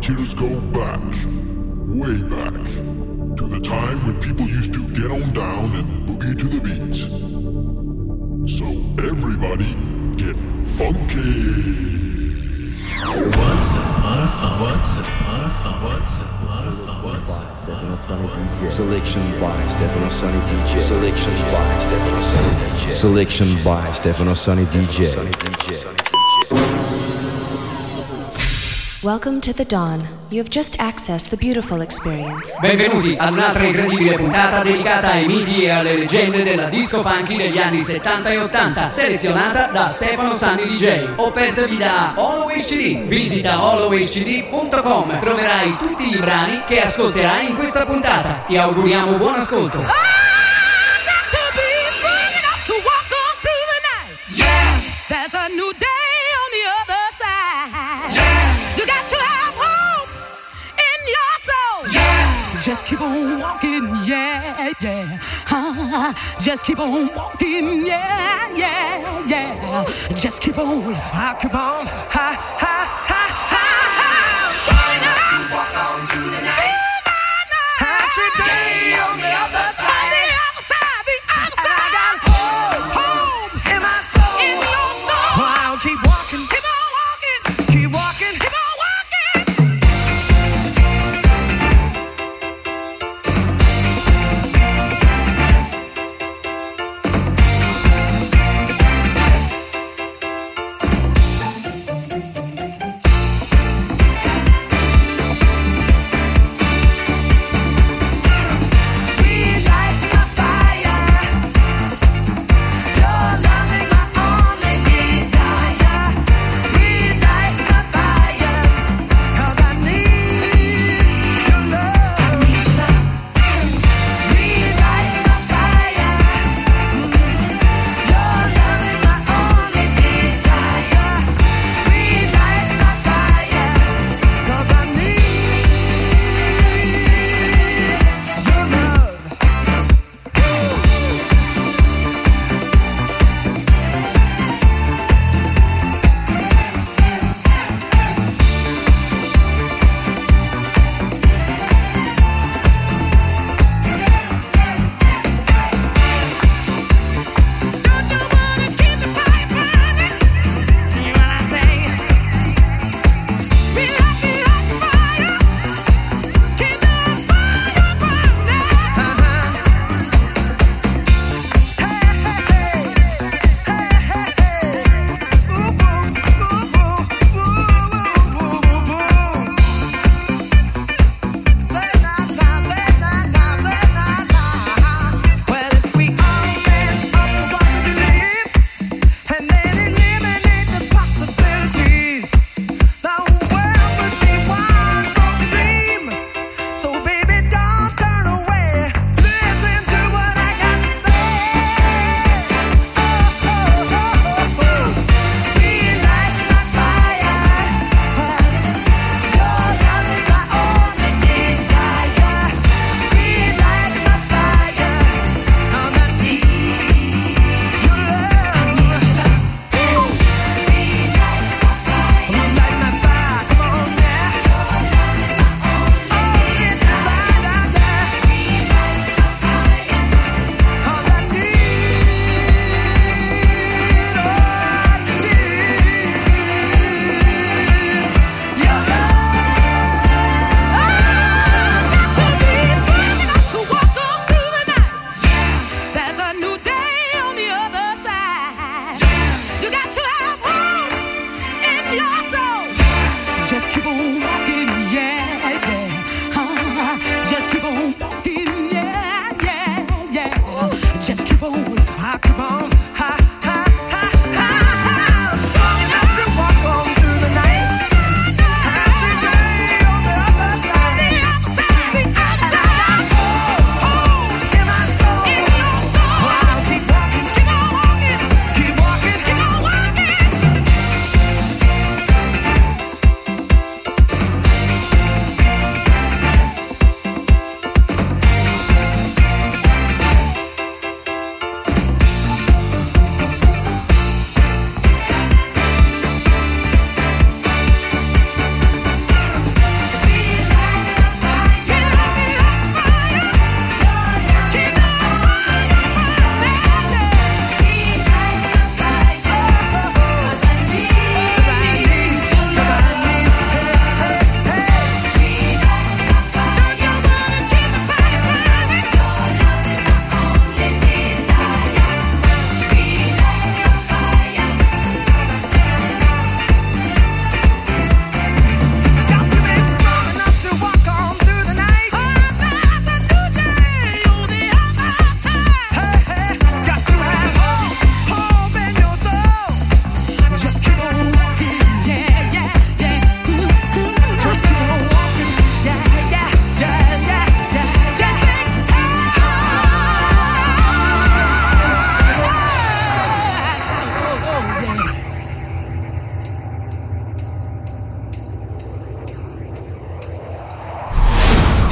tears go back, way back, to the time when people used to get on down and boogie to the beat. So everybody get funky. Selection by Stefano Sonny DJ. Selection by Stefano Sonny DJ. Selection by Stefano Sonny DJ. Welcome to the Dawn. You have just accessed the beautiful experience. Benvenuti ad un'altra incredibile puntata dedicata ai miti e alle leggende della disco funky degli anni 70 e 80, selezionata da Stefano Sonny DJ. Offertavi da Always CD. Visita alwayscd.com. Troverai tutti i brani che ascolterai in questa puntata. Ti auguriamo buon ascolto. Just keep on walking, yeah, yeah. Just keep on walking, yeah, yeah, yeah. Just keep on, I keep on, ha, ha, ha, ha. Strong enough, walk on through the night. Today on the other side. On the other side, the other side. I got home in my soul, in your soul. So I'll keep walking, keep on walking, keep walking, keep on walking.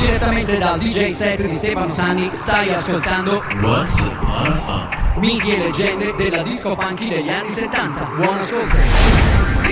Direttamente dal DJ set di Stefano Sanni stai ascoltando What's Upon a Funk. Miti e leggende della disco funky degli anni 70. Buon ascolto.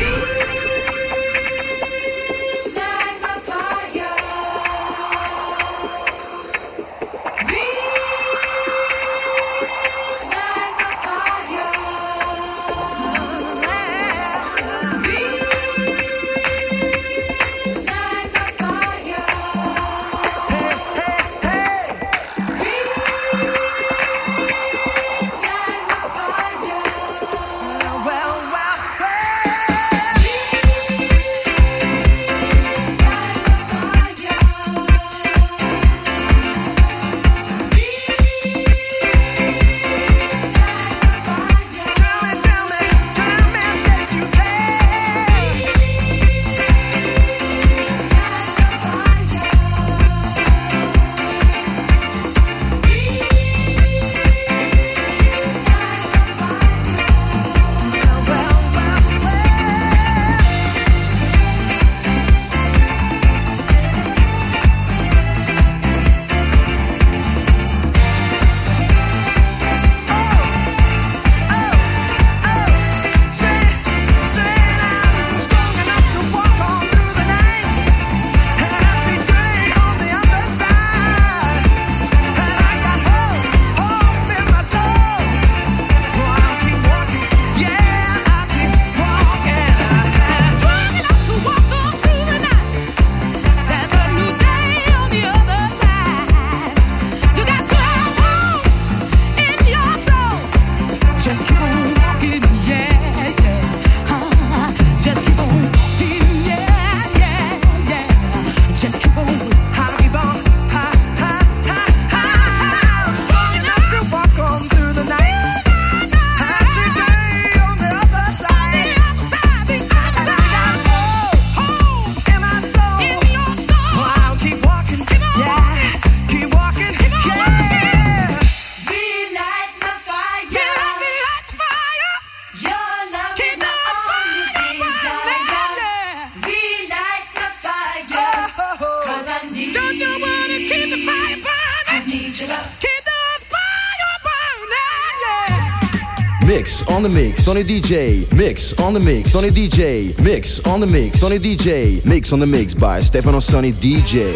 Mix on the mix, Sony DJ. Mix on the mix, Sony DJ. Mix on the mix, Sony DJ. Mix on the mix by Stefano Sony DJ.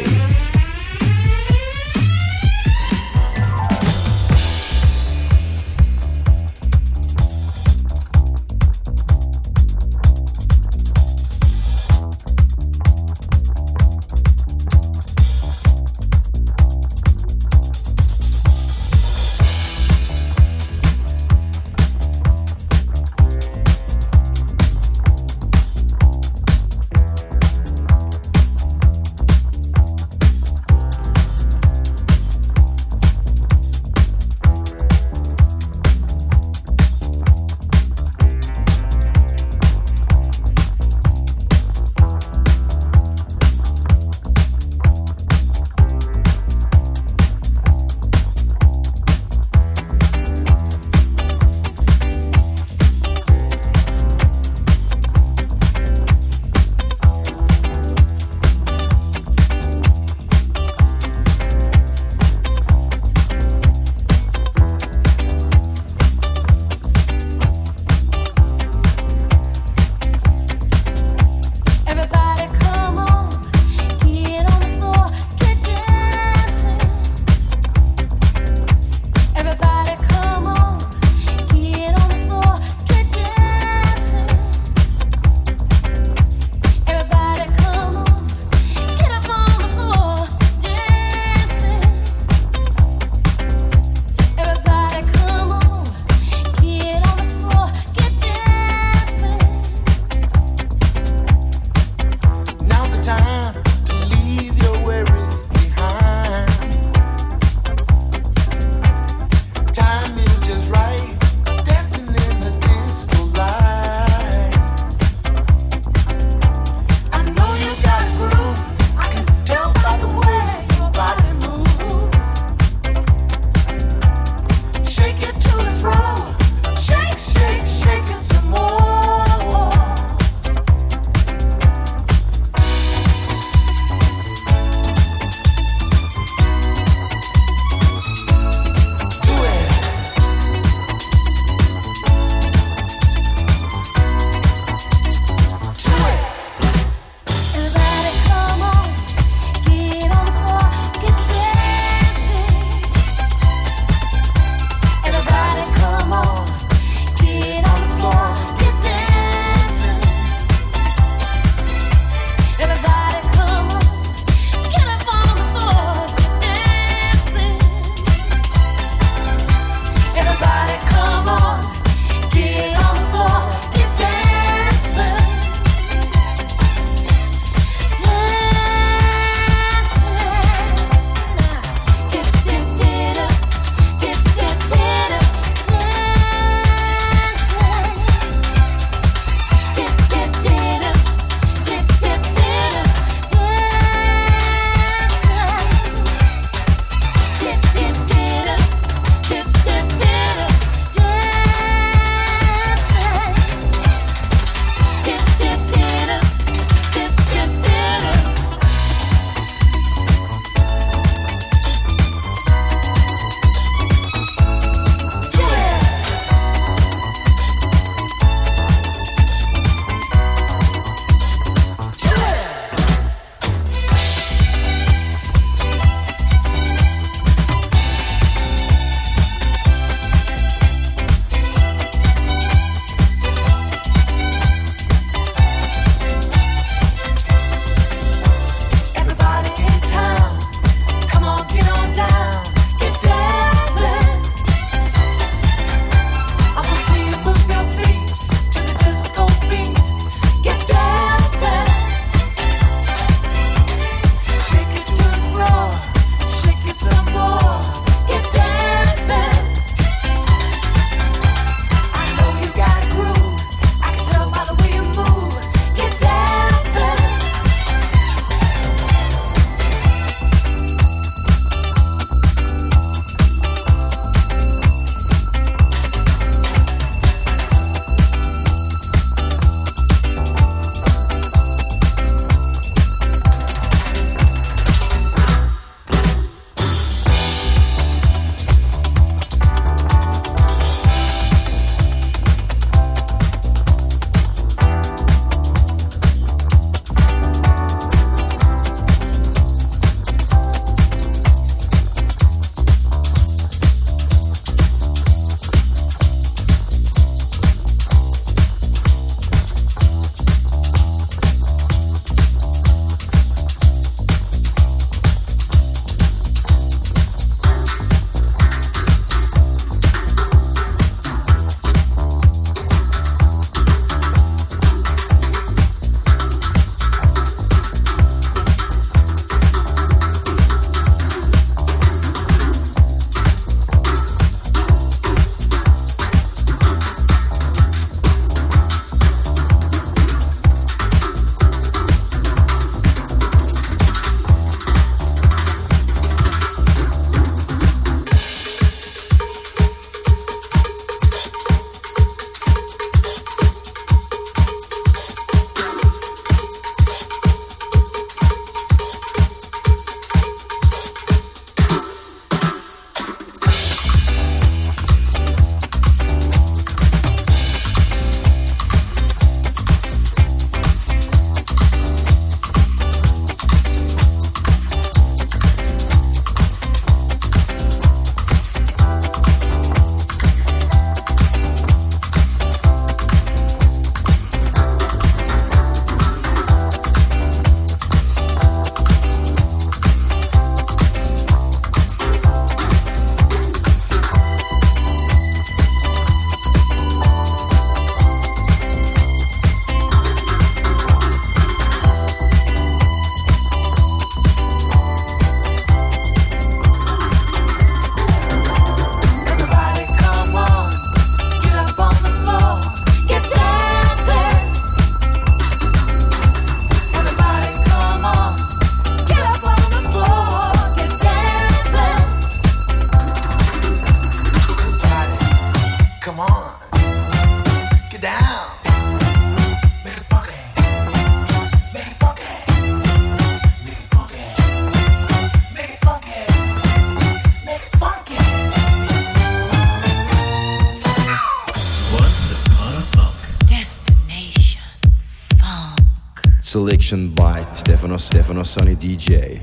Selection by Stefano Sonny DJ.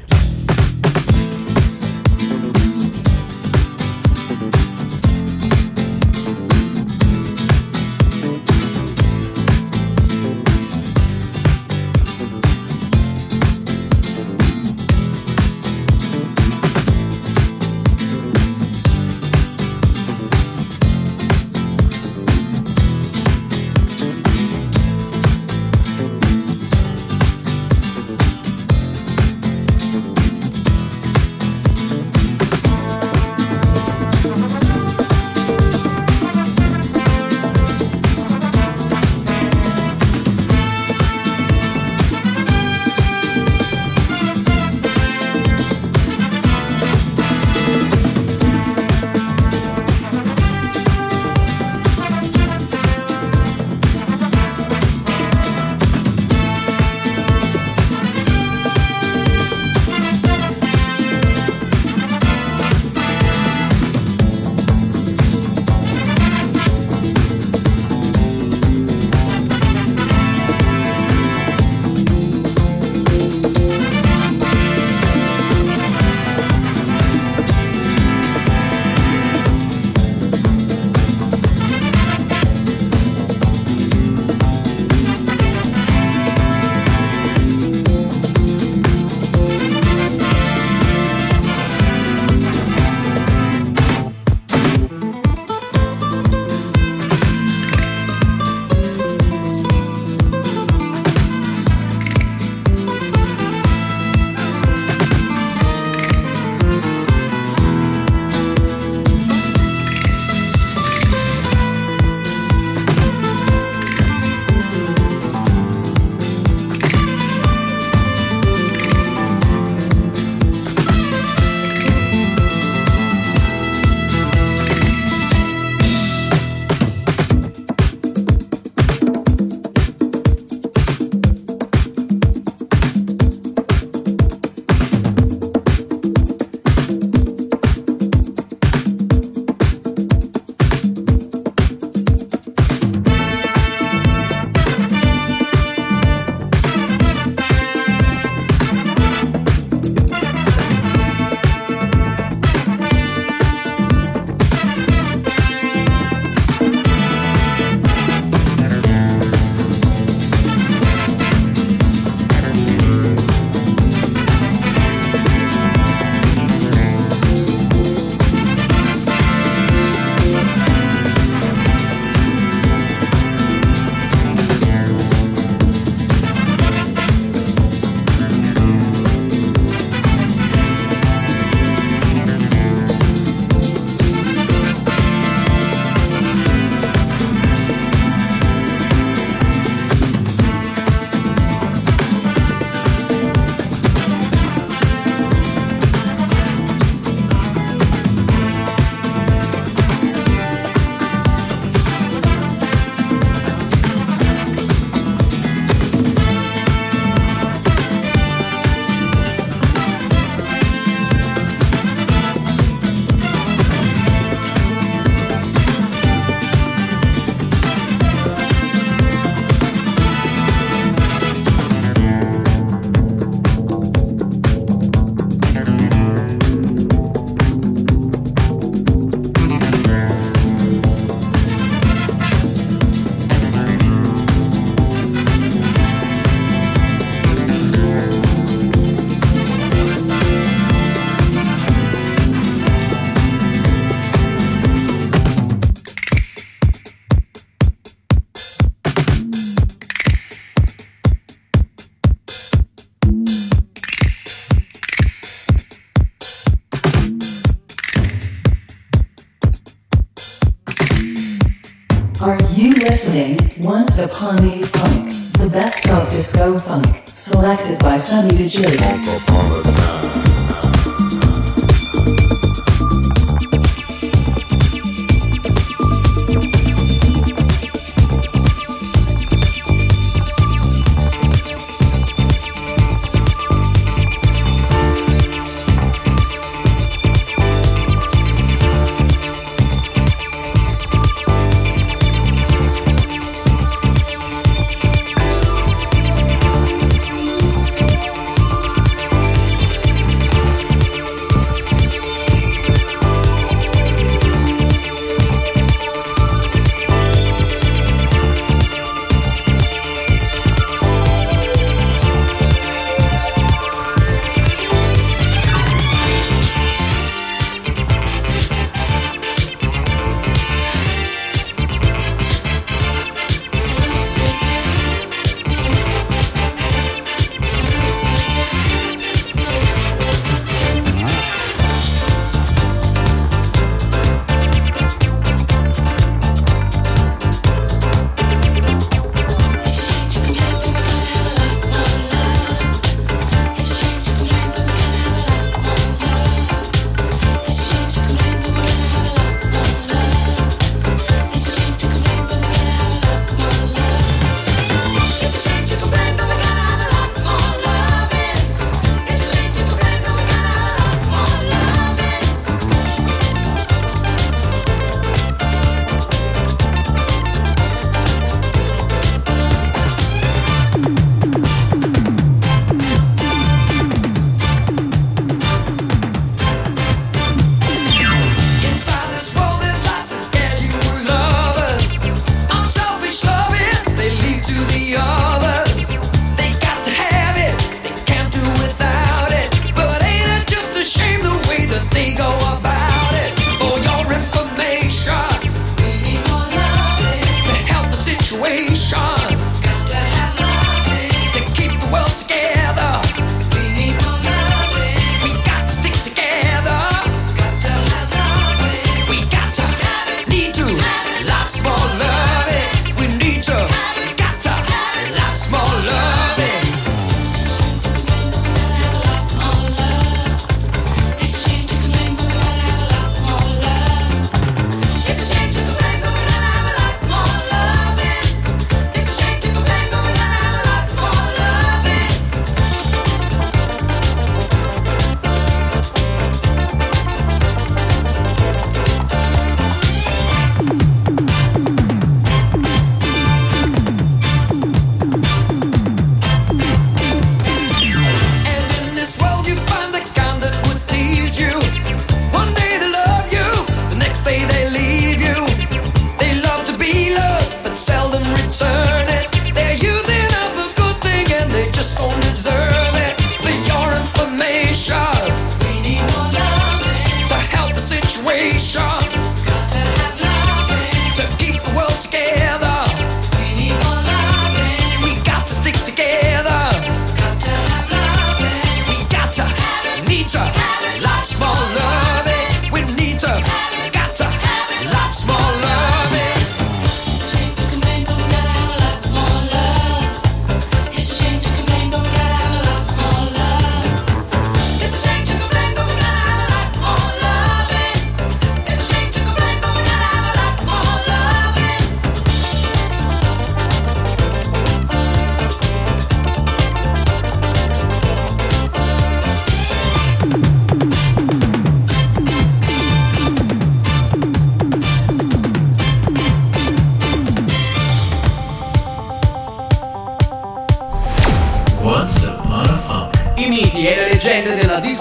Are you listening? Once Upon a Funk, the best of disco funk, selected by Sunny DJ.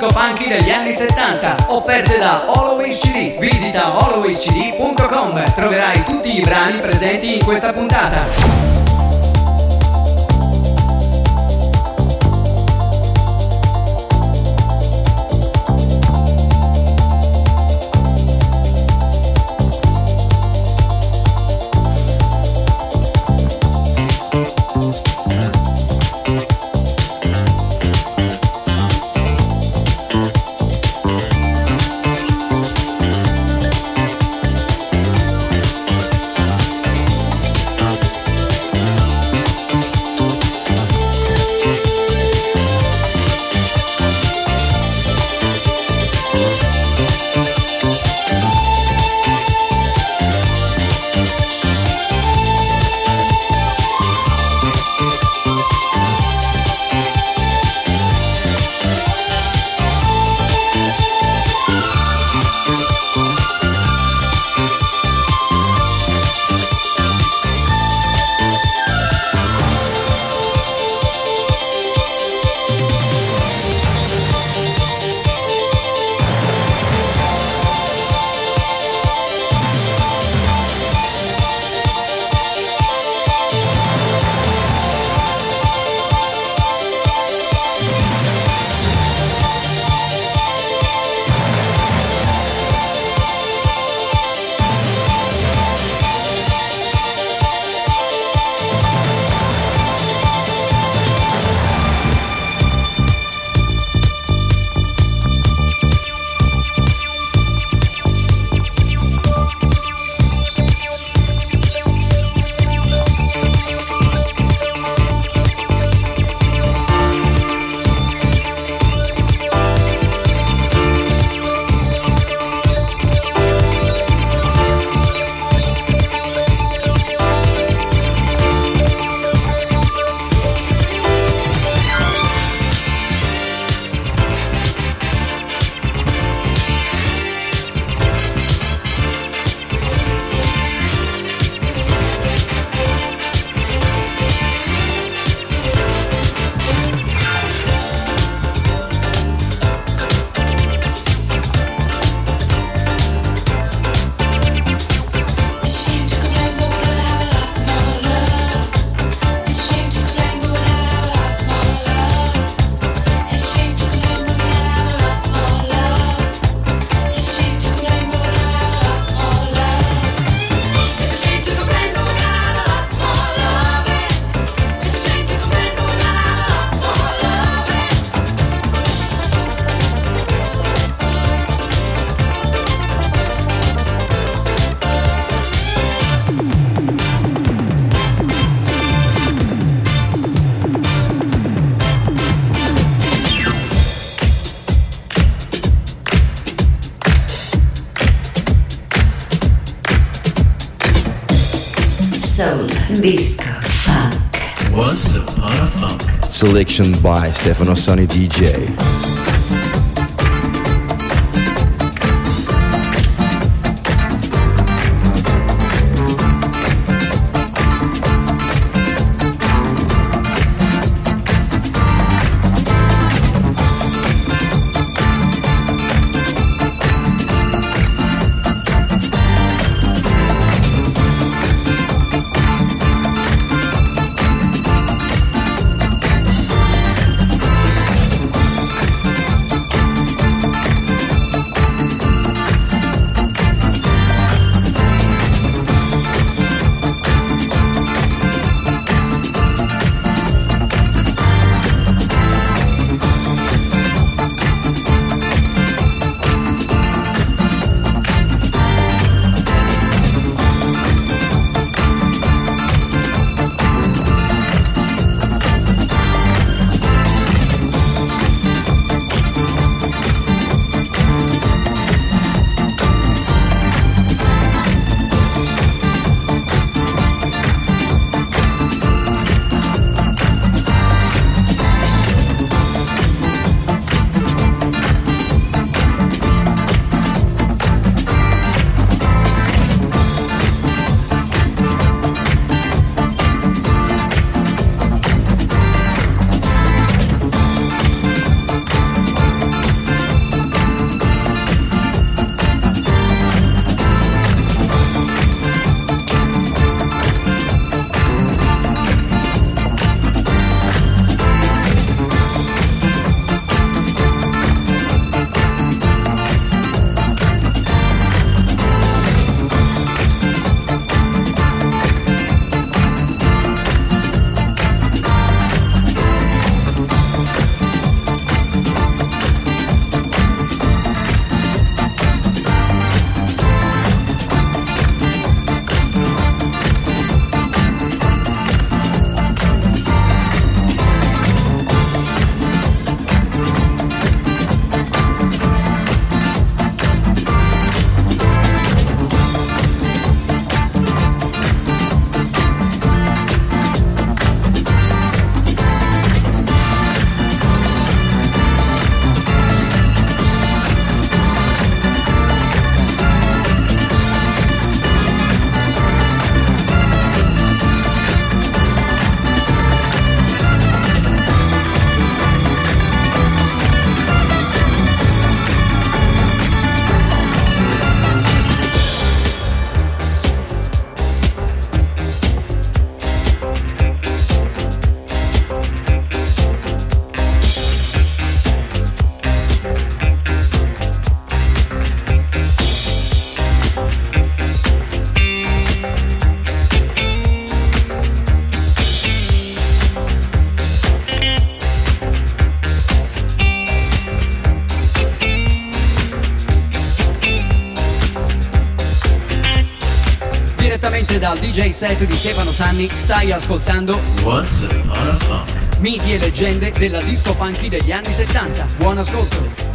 disco funky degli anni 70, offerte da Always CD. Visita alwayscd.com, troverai tutti i brani presenti in questa puntata. Soul, disco, funk. Once upon a funk. Selection by Stefano Sani DJ. Direttamente dal DJ set di Stefano Sanni stai ascoltando Once Upon a Funk. Miti e leggende della disco funky degli anni 70. Buon ascolto.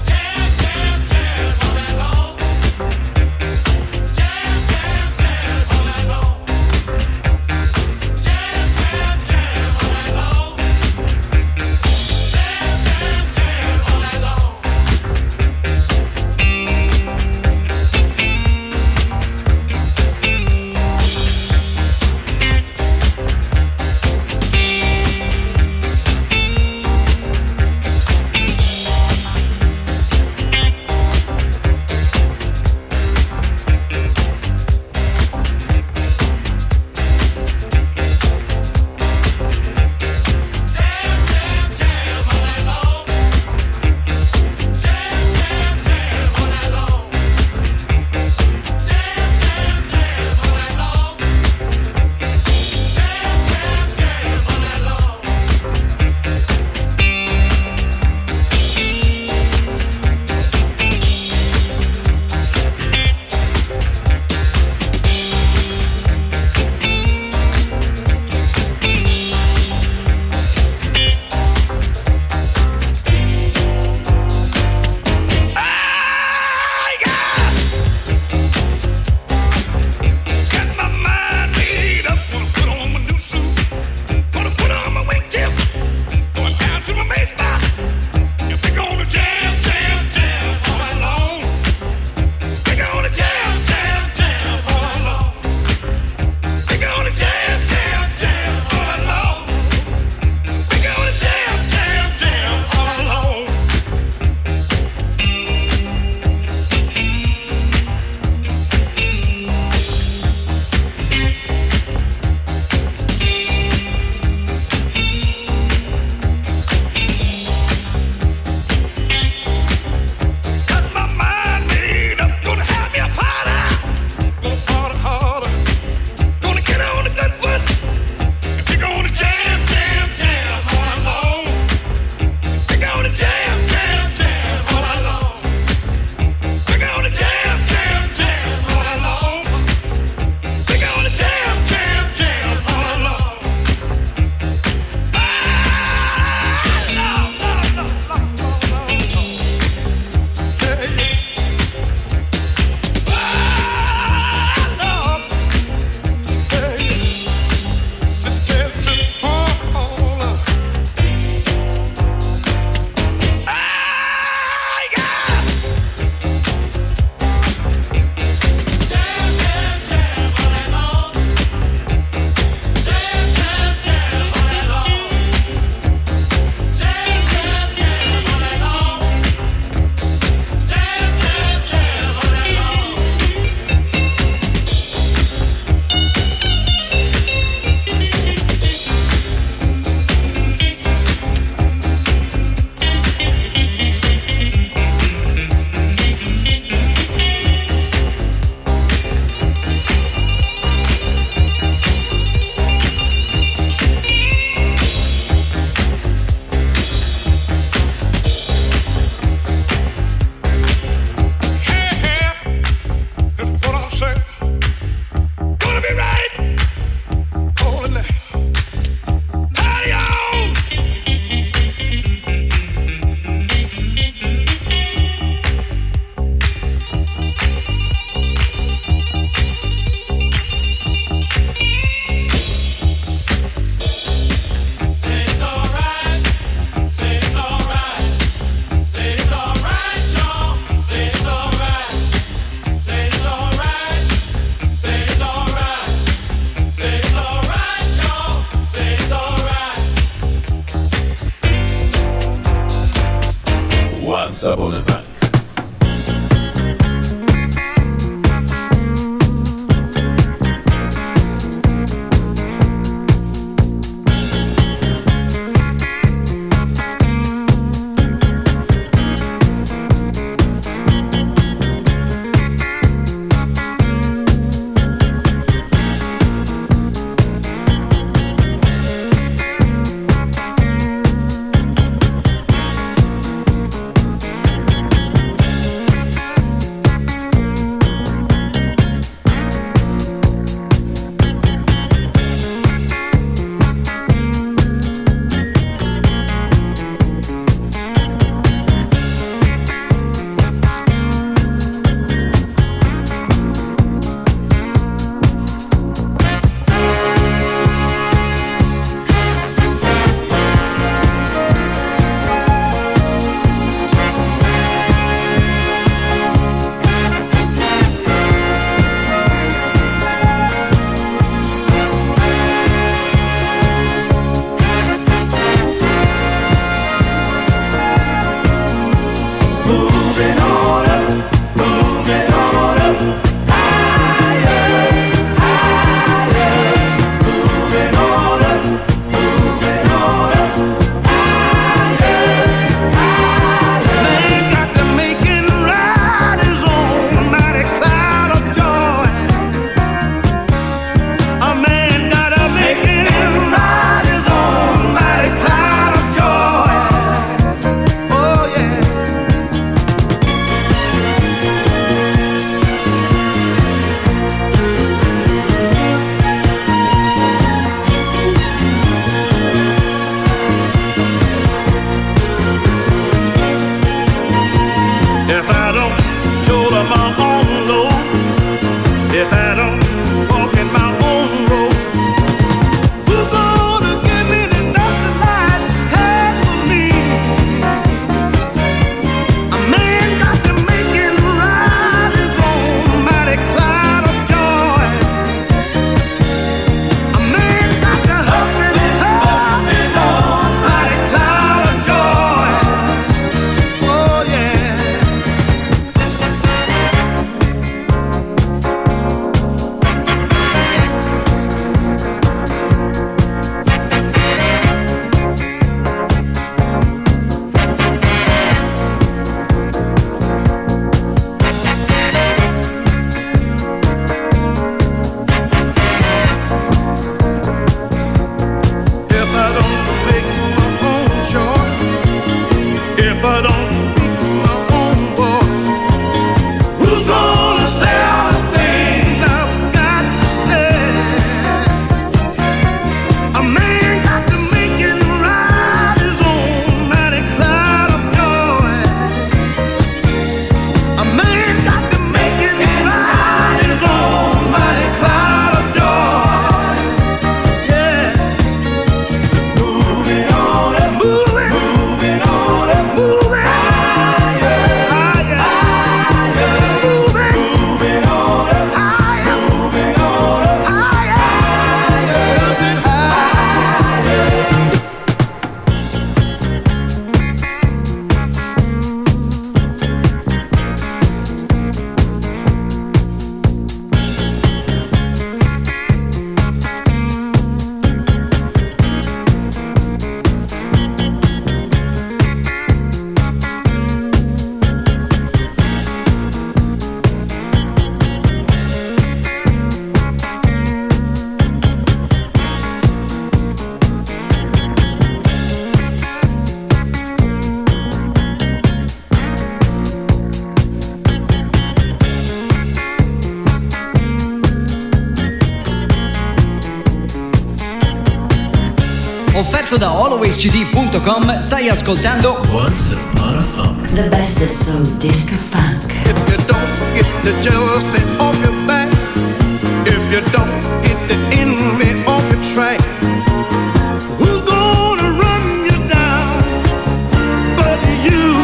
Diretto da alwayscd.com stai ascoltando Once Upon a Funk. The best of soul, disco, funk. If you don't get the jealousy off your back, if you don't get the envy off your track, who's gonna run you down but you?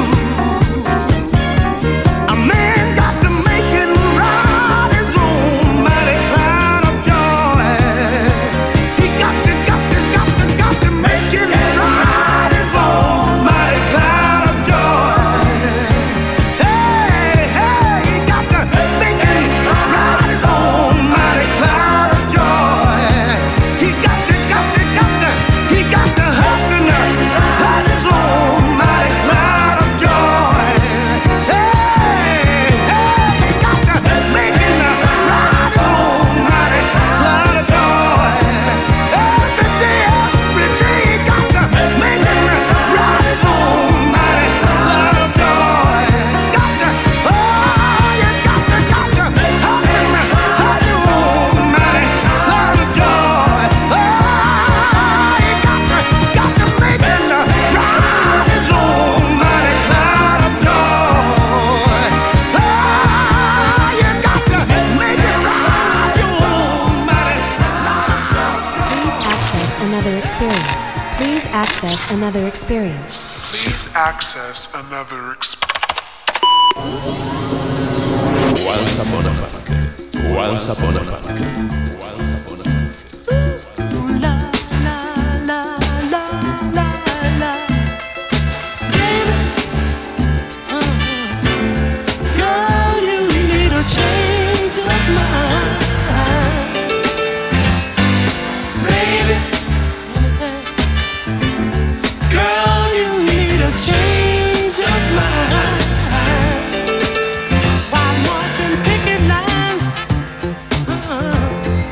A man got to make it right his own mighty cloud of joy. He got to make it right his own mighty cloud of joy. Hey, he got to make it right his own mighty cloud of joy. He got to happen right his own mighty cloud of joy. Hey, he got to make it right his own mighty cloud of joy. Every day, he got to make it right his own mighty cloud of joy. Got to, oh, you got to happen right your own mighty cloud of joy. Oh, you got to make it right his own mighty cloud of joy. Oh, you got to make it right your own mighty Please access another experience. Please access another experience. Once Upon a Funk. Once Upon a Funk. Girl, you need a change of mind, baby. Girl, you need a change of mind. While marching picket lines,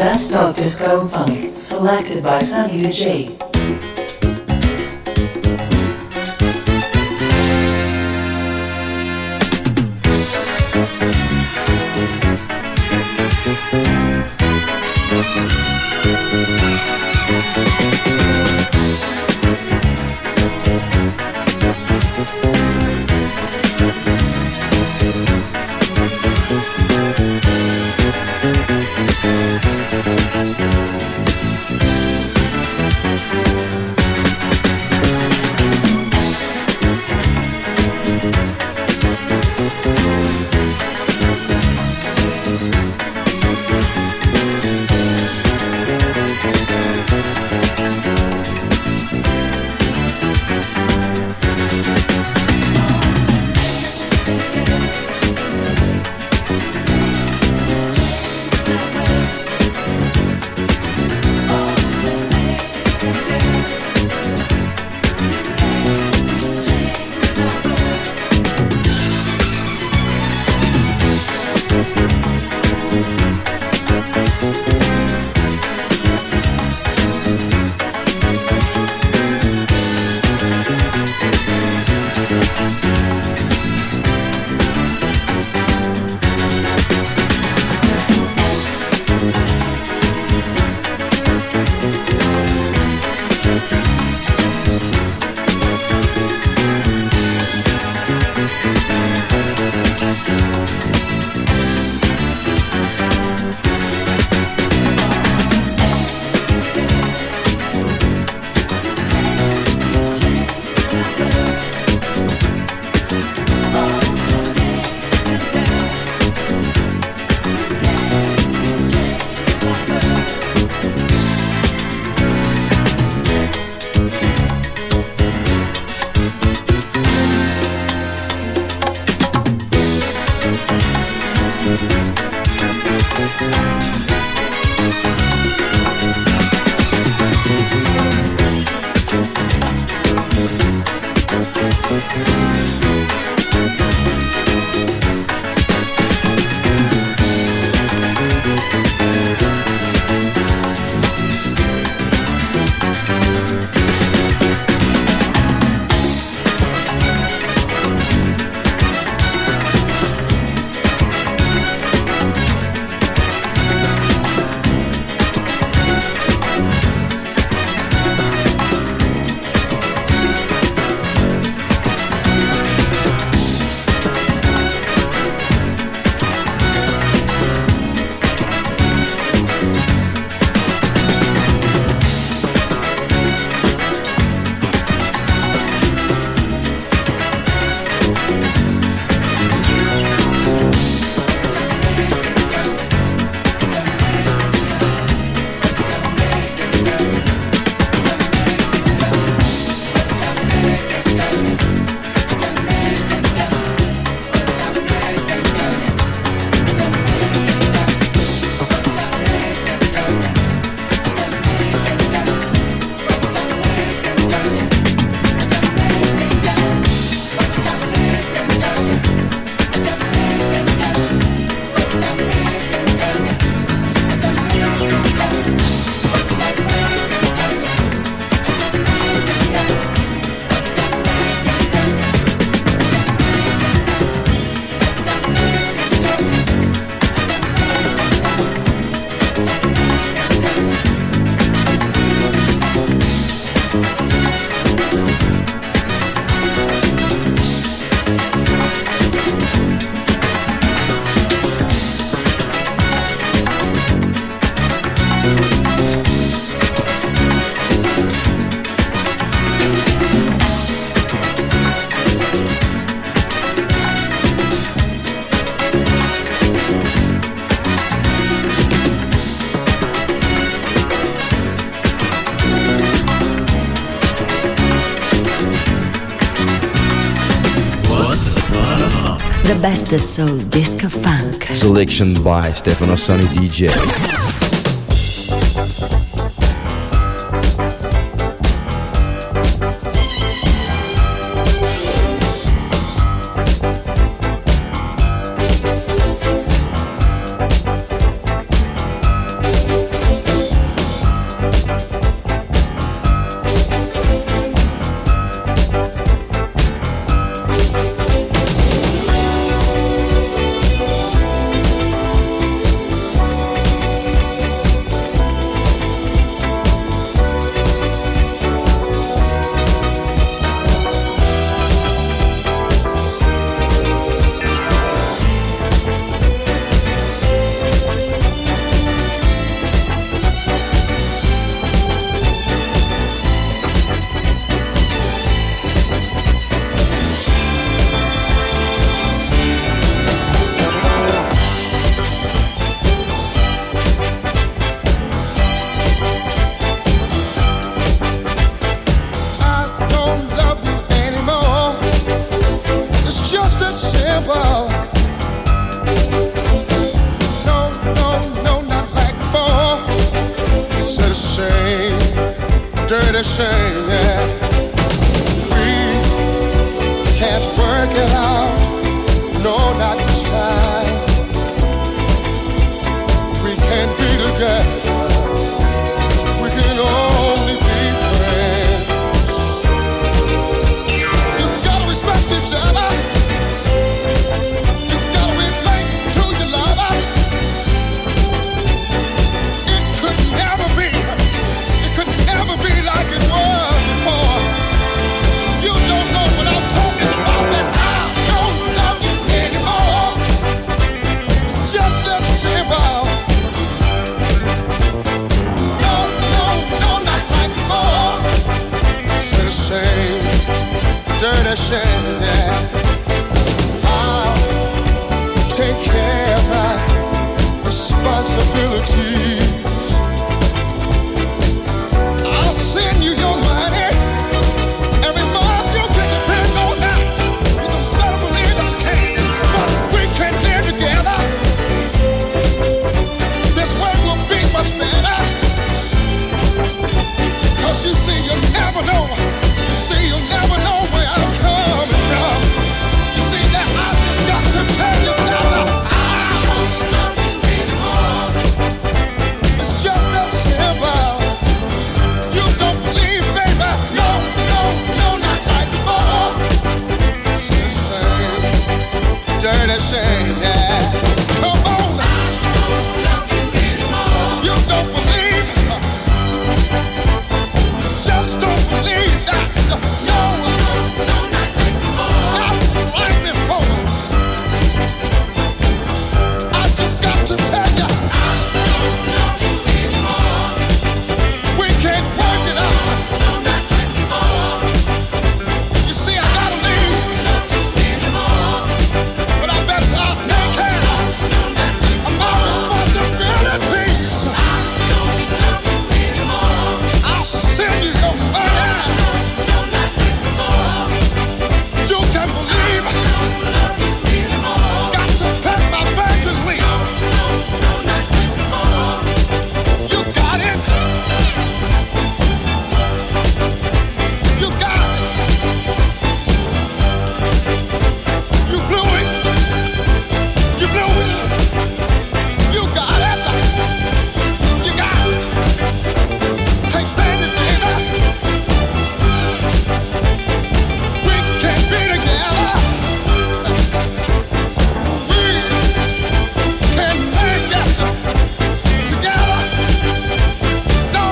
best of disco funk, selected by Sunny DJ. The best of soul, disco, funk. Selection by Stefano Sony DJ. dirty shame, yeah. We can't work it out, no, not this time. We can't be together, we can only be friends. You gotta respect each other, you gotta relate to your lover. It could never be like it was before. You don't know what I'm talking about, that I don't love you anymore. It's just that simple. No, not like before. It's a shame, dirty shame, yeah. I'll take care of my responsibilities. Send you your money every month. You can depend on that. You can better believe that you can. But we can live together. This way will be much better. 'Cause you see, you never know. You see, you'll never know where I'm coming from. You see that I just got to tell you that I don't love you anymore. It's just that simple. You don't believe, baby? No, not like before. It's a shame, dirty shame, yeah. Come on, I don't love you anymore. You don't believe? You just don't believe that. No, not like before. Not like before. I just got to tell you, I don't love you anymore. We can't work it out. No, not like before. You see, I gotta leave. Love you anymore. But I bet you I'll take care of my responsibilities. I don't love you anymore. I'll send you your money. No, not like before. You can believe. I don't love you anymore. Got to pack my bags and leave. No, not like before. You got it. You got it. You blew it. You blew it. You got it. You got it. Can't stand it, baby. We can't be together. We can't make it together. No.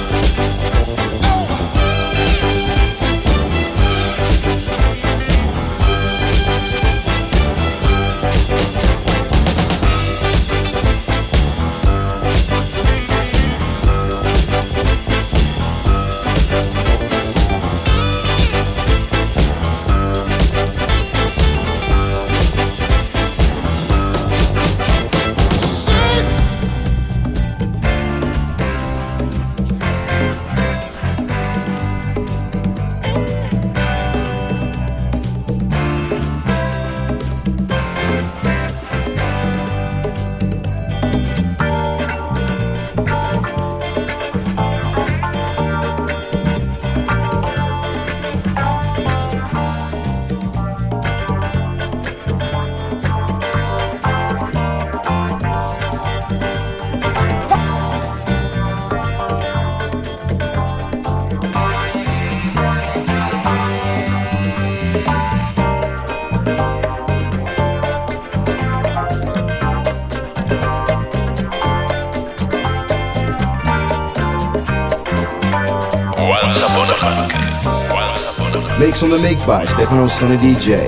Mix on the Mix by Stefano Sonny DJ.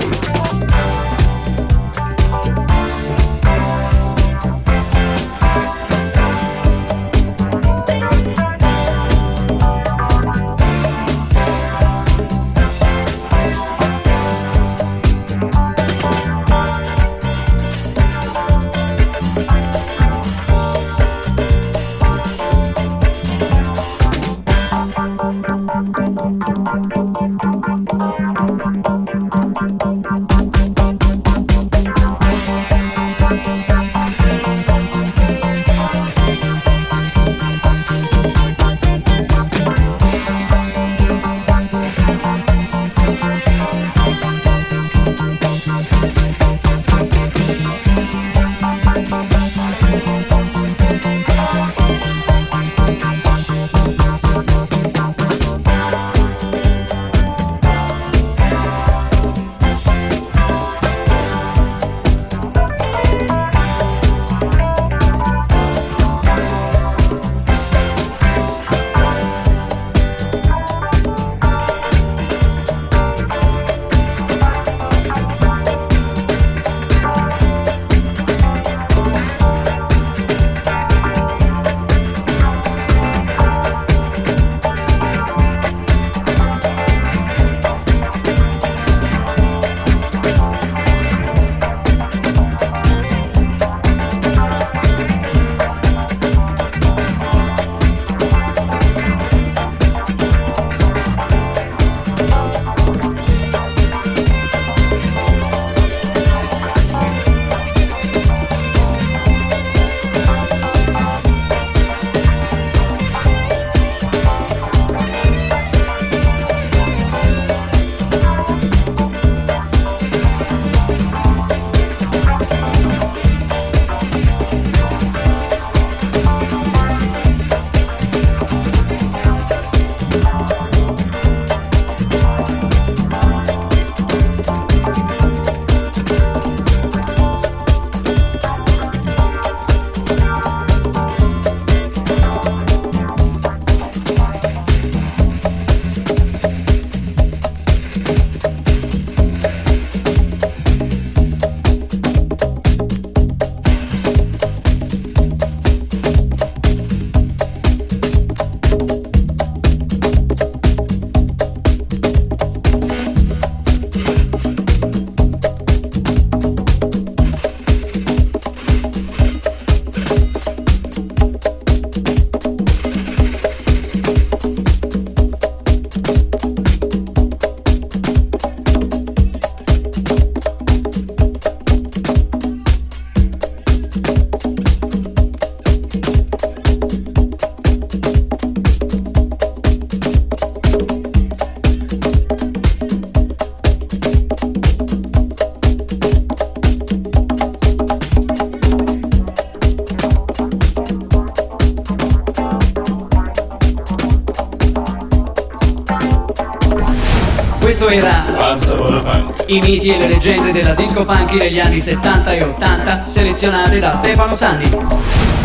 questo era Once Upon a Funk. i miti e le leggende della disco funky degli anni 70 e 80, selezionate da Stefano Sanni.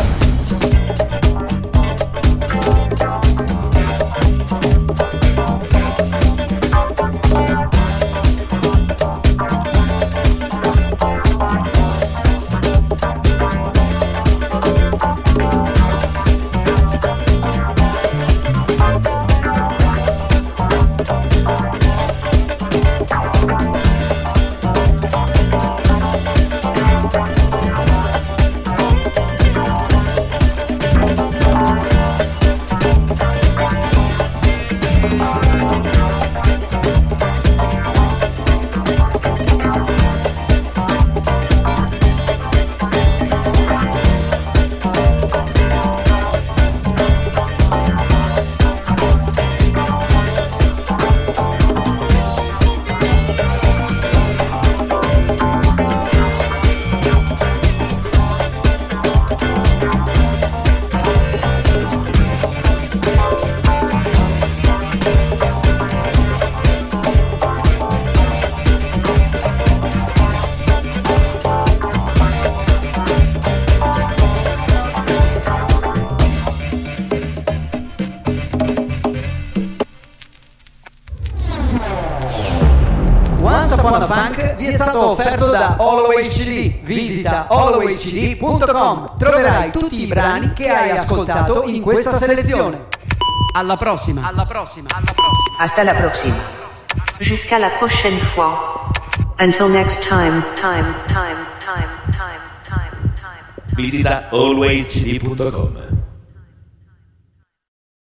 Once Upon a Funk vi è stato offerto da Always CD. Visita alwayscd.com. Troverai tutti i brani che hai ascoltato in questa selezione. Alla prossima. Alla prossima. Alla prossima. Hasta la prossima. Jusqu'à la prochaine fois. Until next time. Time. Visita alwayscd.com.